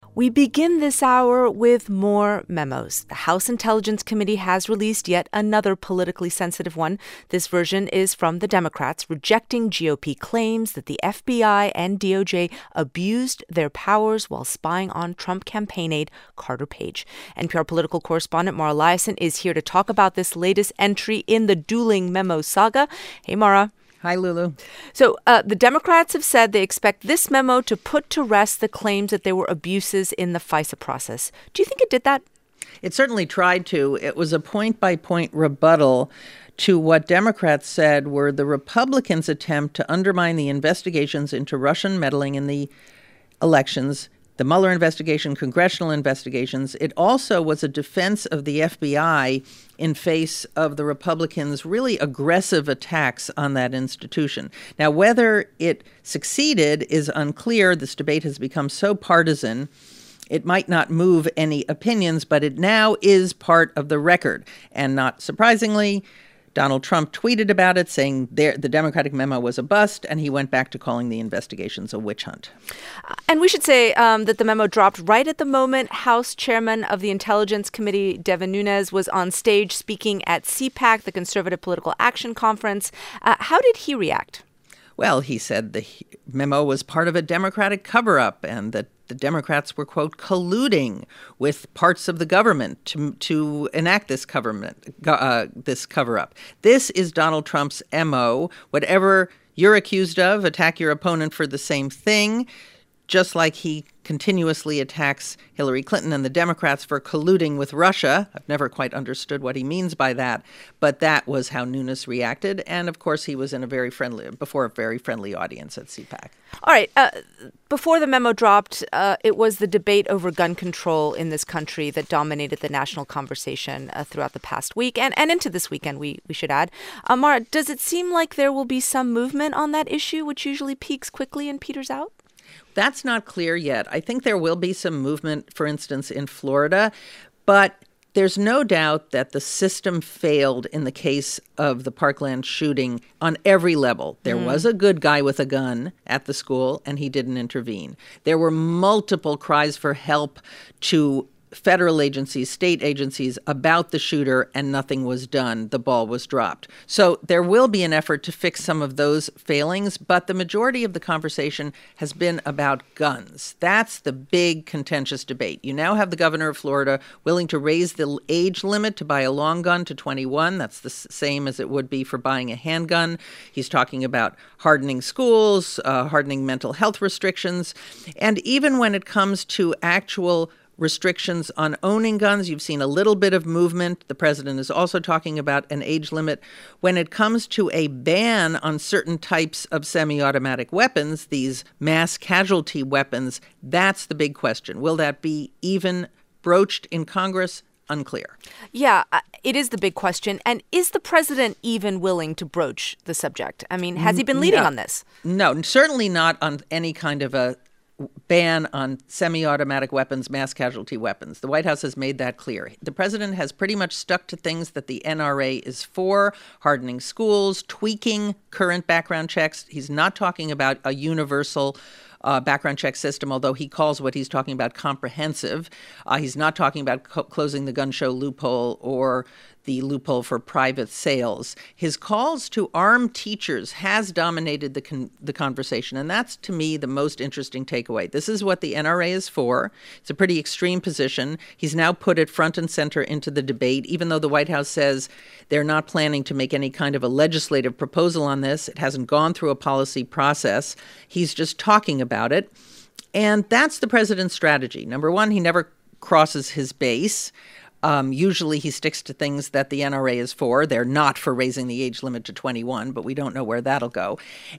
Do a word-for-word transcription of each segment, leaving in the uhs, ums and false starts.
We begin this hour with more memos. The House Intelligence Committee has released yet another politically sensitive one. This version is from the Democrats, rejecting G O P claims that the F B I and D O J abused their powers while spying on Trump campaign aide Carter Page. N P R political correspondent Mara Liasson is here to talk about this latest entry in the dueling memo saga. Hey, Mara. Hi, Lulu. So uh, the Democrats have said they expect this memo to put to rest the claims that there were abuses in the FISA process. Do you think it did that? It certainly tried to. It was a point-by-point rebuttal to what Democrats said were the Republicans' attempt to undermine the investigations into Russian meddling in the elections, the Mueller investigation, congressional investigations. It also was a defense of the F B I in face of the Republicans' really aggressive attacks on that institution. Now, whether it succeeded is unclear. This debate has become so partisan. It might not move any opinions, but it now is part of the record. And not surprisingly, Donald Trump tweeted about it, saying there, the Democratic memo was a bust, and he went back to calling the investigations a witch hunt. And we should say um, that the memo dropped right at the moment House Chairman of the Intelligence Committee, Devin Nunes, was on stage speaking at C PAC, the Conservative Political Action Conference. Uh, how did he react? Well, he said the memo was part of a Democratic cover-up and that the Democrats were, quote, colluding with parts of the government to to enact this government, uh, this cover-up. This is Donald Trump's M O. Whatever you're accused of, attack your opponent for the same thing, just like he continuously attacks Hillary Clinton and the Democrats for colluding with Russia. I've never quite understood what he means by that, but that was how Nunes reacted. And of course, he was in a very friendly, before a very friendly audience at C PAC. All right. Uh, before the memo dropped, uh, it was the debate over gun control in this country that dominated the national conversation uh, throughout the past week and, and into this weekend, we, we should add. Uh, Mara, does it seem like there will be some movement on that issue, which usually peaks quickly and peters out? That's not clear yet. I think there will be some movement, for instance, in Florida, but there's no doubt that the system failed in the case of the Parkland shooting on every level. There mm. was a good guy with a gun at the school, and he didn't intervene. There were multiple cries for help to federal agencies, state agencies about the shooter, and nothing was done. The ball was dropped. So there will be an effort to fix some of those failings, but the majority of the conversation has been about guns. That's the big contentious debate. You now have the governor of Florida willing to raise the age limit to buy a long gun to twenty-one. That's the same as it would be for buying a handgun. He's talking about hardening schools, uh, hardening mental health restrictions. And even when it comes to actual restrictions on owning guns, you've seen a little bit of movement. The president is also talking about an age limit. When it comes to a ban on certain types of semi-automatic weapons, these mass casualty weapons, that's the big question. Will that be even broached in Congress? Unclear. Yeah, it is the big question. And is the president even willing to broach the subject? I mean, has he been leading no. on this? No, certainly not on any kind of a ban on semi-automatic weapons, mass casualty weapons. The White House has made that clear. The president has pretty much stuck to things that the N R A is for, hardening schools, tweaking current background checks. He's not talking about a universal uh, background check system, although he calls what he's talking about comprehensive. Uh, he's not talking about co- closing the gun show loophole or the loophole for private sales. His calls to arm teachers has dominated the con- the conversation, and that's, to me, the most interesting takeaway. This is what the N R A is for. It's a pretty extreme position. He's now put it front and center into the debate, even though the White House says they're not planning to make any kind of a legislative proposal on this. It hasn't gone through a policy process. He's just talking about it, and that's the president's strategy. Number one, he never crosses his base. Um, usually he sticks to things that the N R A is for. They're not for raising the age limit to twenty-one, but we don't know where that'll go.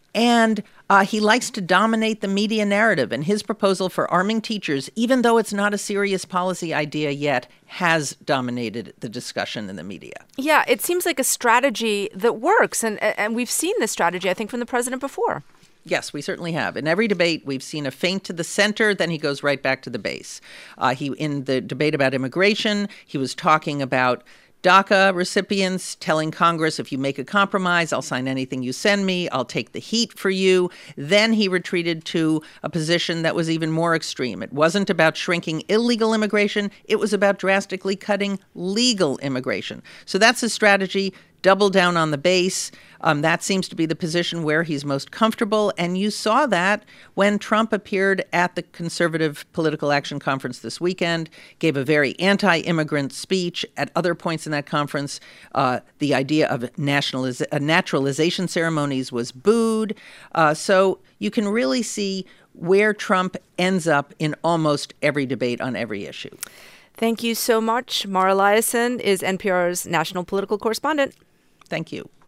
And uh, he likes to dominate the media narrative. And his proposal for arming teachers, even though it's not a serious policy idea yet, has dominated the discussion in the media. Yeah, it seems like a strategy that works. And, and we've seen this strategy, I think, from the president before. Yes, we certainly have. In every debate, we've seen a feint to the center, then he goes right back to the base. Uh, he, in the debate about immigration, he was talking about DACA recipients telling Congress, if you make a compromise, I'll sign anything you send me. I'll take the heat for you. Then he retreated to a position that was even more extreme. It wasn't about shrinking illegal immigration. It was about drastically cutting legal immigration. So that's his strategy. Double down on the base. Um, that seems to be the position where he's most comfortable. And you saw that when Trump appeared at the Conservative Political Action Conference this weekend, gave a very anti-immigrant speech. At other points in that conference, uh, the idea of nationaliz- uh, naturalization ceremonies was booed. Uh, so you can really see where Trump ends up in almost every debate on every issue. Thank you so much. Mara Liasson is N P R's national political correspondent. Thank you.